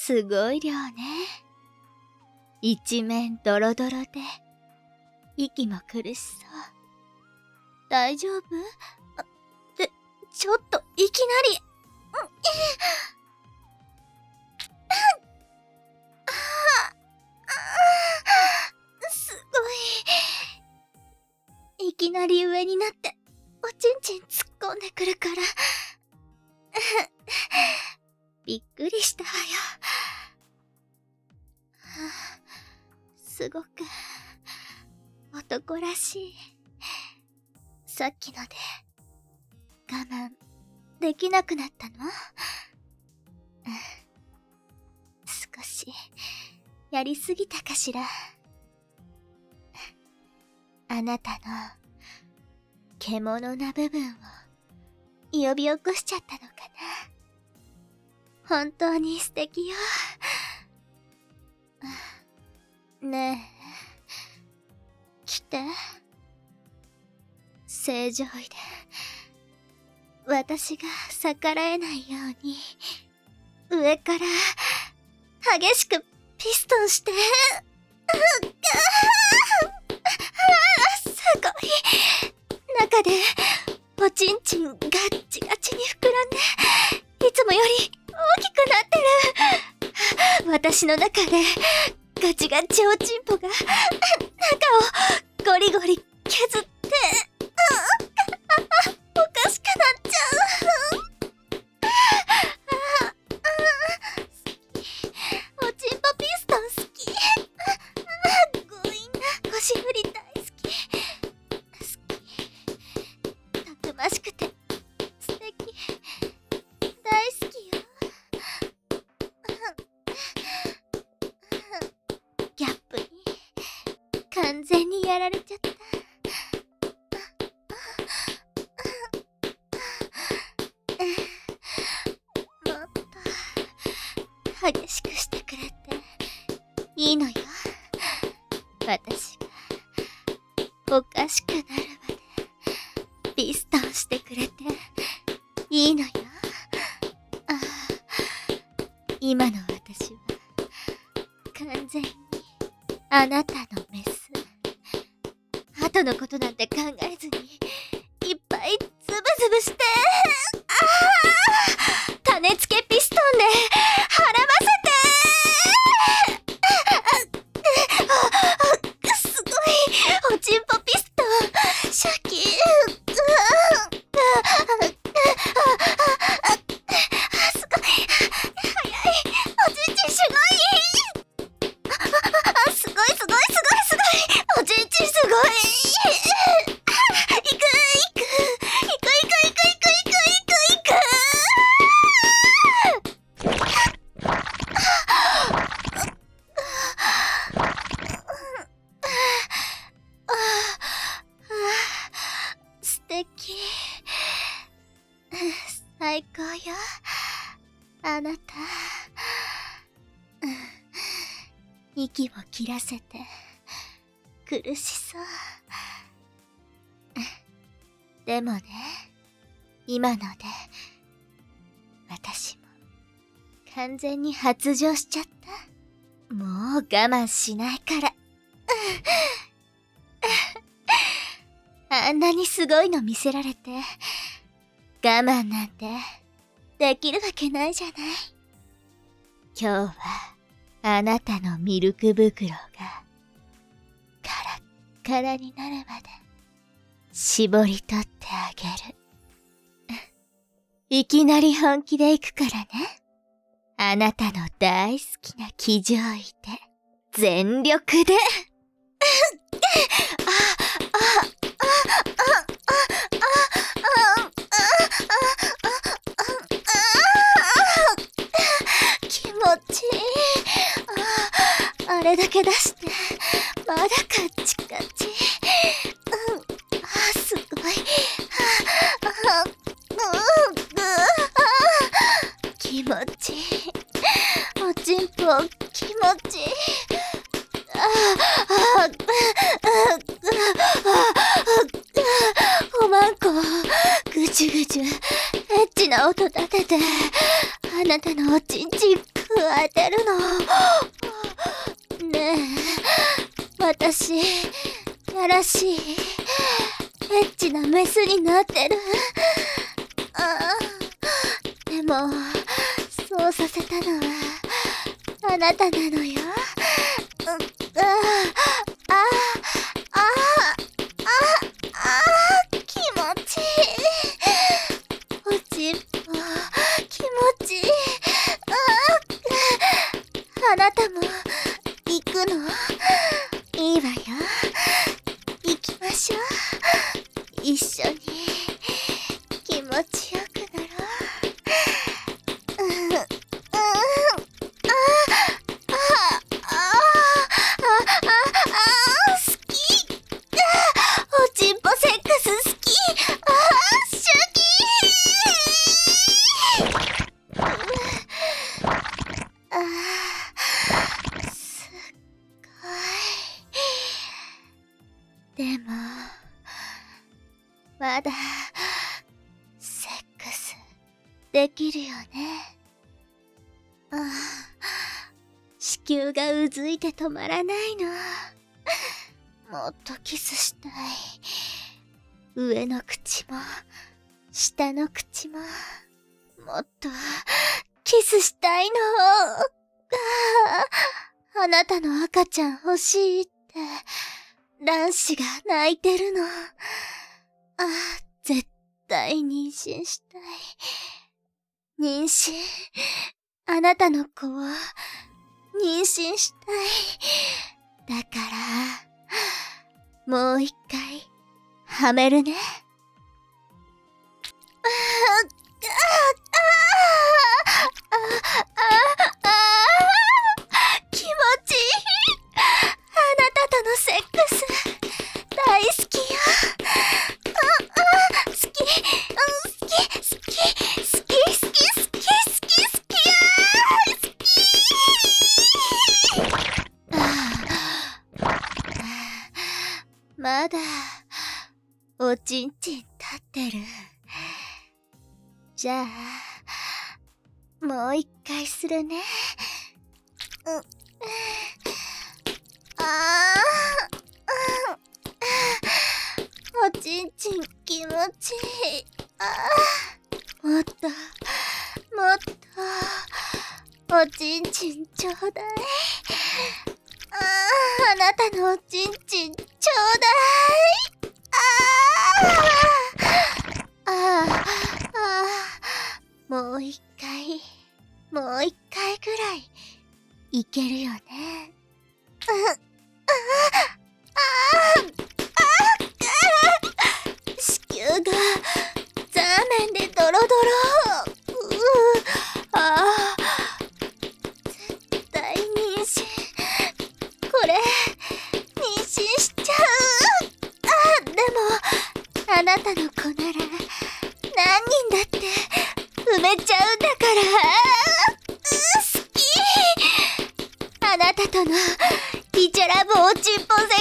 すごい量ね。一面ドロドロで、息も苦しそう。大丈夫？ ちょっといきなり。すごい。いきなり上になって、おちんちん突っ込んでくるから。びっくりしたわよ。すごく、男らしい。さっきので、我慢できなくなったの？少し、やりすぎたかしら。あなたの、獣な部分を、呼び起こしちゃったのかな。本当に素敵よ。ねえ、来て。正常位で、私が逆らえないように、上から激しくピストンして。すごい。中でおちんちんガッチガチに膨らんで、いつもより大きくなってる。私の中でガチガチおちんぽが中をゴリゴリ削って、おかしくなっちゃう。おちんぽピストン好き。強引な腰振り大好き。たくましくて素敵。大好きよ。ギャップに完全にやられちゃった。激しくしてくれていいのよ。私がおかしくなるまでピストンしてくれていいのよ。今の私は完全にあなたのメス。後のことなんて考えずにいっぱいズブズブして、種付けピストンで払わせて。すごい。おちんぽピストンシャキー。すごい。早い。おちんちんすごい。すごいすごいすごいすごい。おちんちんすごい。行く行く行く行く行く行く行く行く。素敵。最高よ、あなた。息を切らせて苦しそう。でもね、今ので私も完全に発情しちゃった。もう我慢しないから。あんなにすごいの見せられて我慢なんてできるわけないじゃない。今日はあなたのミルク袋がカラッカラになるまで絞り取ってあげる。いきなり本気で行くからね。あなたの大好きな騎乗位で全力で。気持ちいい。あれだけ出してまだカッチカチ。すごい。気持ちいい。おちんぽ気持ちいい。おまんこぐちゅぐちゅエッチな音立ててあなたのおちんちんくわ加えてるの。ねえ、私、やらしい、エッチなメスになってる。でも、そうさせたのは、あなたなのよ。気持ちいい。おちんぽ、気持ちいい。あなたも、行くの？いいわよ。行きましょう。一緒に、気持ちよくなろう。好き。おちんぽセックス好き。シュキー。すっごい。でも、まだ、セックス、できるよね。子宮がうずいて止まらないの。もっとキスしたい。上の口も、下の口も、もっと、キスしたいの。あなたの赤ちゃん欲しいって、卵子が泣いてるの。絶対妊娠したい。妊娠、あなたの子を、妊娠したい。だから、もう一回、はめるね。気持ちいい。あなたとのセックス、大好きよ。好き、好き、好き、好き、好き、好き、好き、好きやー。好き。まだ、おちんちん立ってる。じゃあ、もう一回するね。おちんちん気持ちいい。もっと、もっと、おちんちんちょうだい。あなたのおちんちんちょうだい。もう一回、もう一回ぐらい、いけるよね。子宮が、ザーメンでドロドロ。絶対妊娠。これ、妊娠しちゃう。でも、あなたの子なら、何人だって、埋めちゃうんだから。好き。あなたとの、イチャラブおちんぽセ